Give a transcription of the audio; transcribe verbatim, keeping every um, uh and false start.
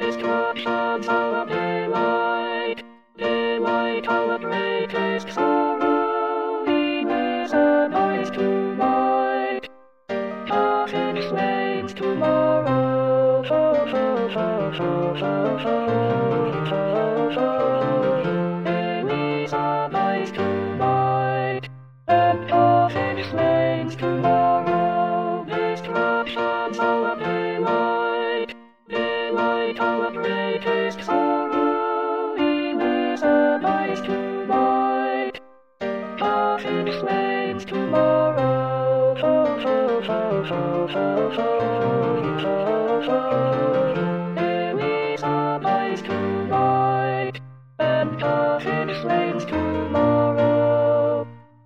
destruction of daylight, daylight of the greatest sorrow, evil is abides tonight, darkness flames tomorrow, so, so, so, so, so, so, so, so, Eloise abides tonight, and darkness flames tomorrow, destruction of daylight, daylight of the greatest sorrow, evil is abides tonight, darkness flames tomorrow, so, so, so, so, so, so, so, so, so.